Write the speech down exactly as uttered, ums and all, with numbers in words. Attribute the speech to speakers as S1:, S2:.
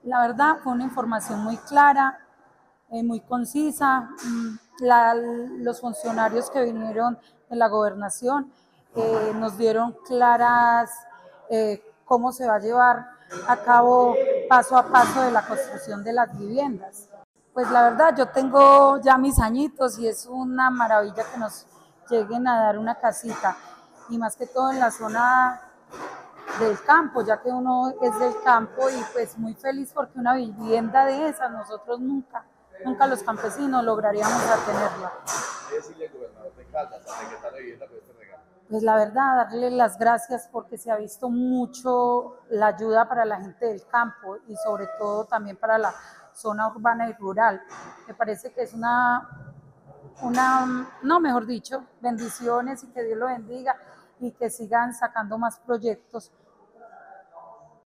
S1: La verdad fue una información muy clara, eh, muy concisa. La, los funcionarios que vinieron de la gobernación eh, nos dieron claras eh, cómo se va a llevar a cabo paso a paso de la construcción de las viviendas. Pues la verdad, yo tengo ya mis añitos y es una maravilla que nos lleguen a dar una casita, y más que todo en la zona del campo, ya que uno es del campo, y pues muy feliz porque una vivienda de esas nosotros nunca, nunca los campesinos lograríamos tenerla.
S2: ¿Qué decirle al gobernador de Caldas al decretar la vivienda por este regalo?
S1: Pues la verdad, darle las gracias porque se ha visto mucho la ayuda para la gente del campo y sobre todo también para la zona urbana y rural. Me parece que es una, una, no, mejor dicho, bendiciones, y que Dios lo bendiga y que sigan sacando más proyectos